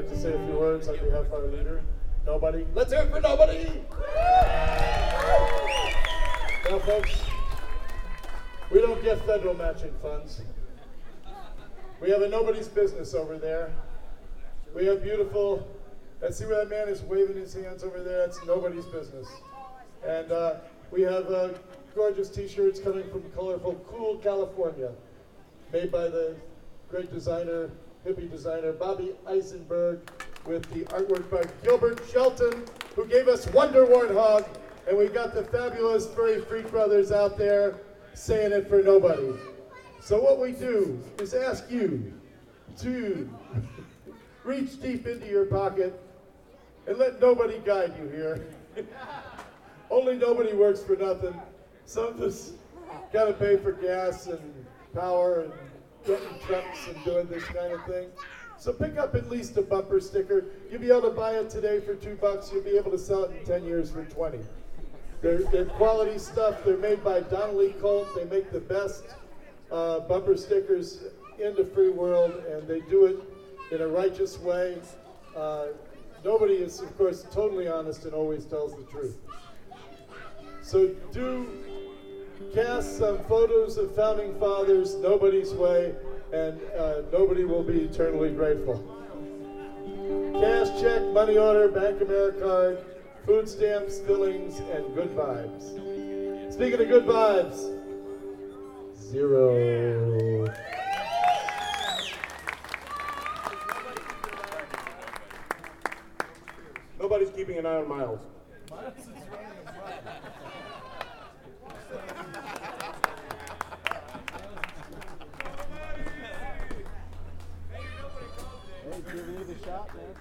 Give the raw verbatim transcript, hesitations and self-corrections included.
like to say a few words on behalf of our leader? Nobody? Let's hear it for nobody! Now, folks, we don't get federal matching funds. We have a nobody's business over there. We have beautiful, let's see where that man is waving his hands over there. That's nobody's business. And uh, we have uh, gorgeous t-shirts coming from colorful, cool California, made by the great designer, hippie designer, Bobby Eisenberg, with the artwork by Gilbert Shelton, who gave us Wonder Warthog, and we got the fabulous Furry Freak Brothers out there saying it for nobody. So what we do is ask you to reach deep into your pocket and let nobody guide you here. Only nobody works for nothing. Some of us gotta pay for gas and power and getting trucks and doing this kind of thing. So pick up at least a bumper sticker. You'll be able to buy it today for two bucks. You'll be able to sell it in ten years for twenty. They're, they're quality stuff. They're made by Donnelly Colt. They make the best uh, bumper stickers in the free world, and they do it in a righteous way. Uh, nobody is, of course, totally honest and always tells the truth. So do cast some photos of Founding Fathers nobody's way, and uh, nobody will be eternally grateful. Cash, check, money order, Bank Americard, food stamps, fillings, and good vibes. Speaking of good vibes, zero. Nobody's keeping an eye on Miles. Hey, give me the shot, man.